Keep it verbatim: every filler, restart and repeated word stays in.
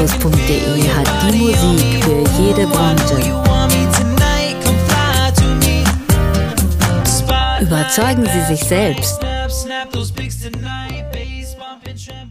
Radius punkt de hat die Musik für jede Branche. Überzeugen Sie sich selbst.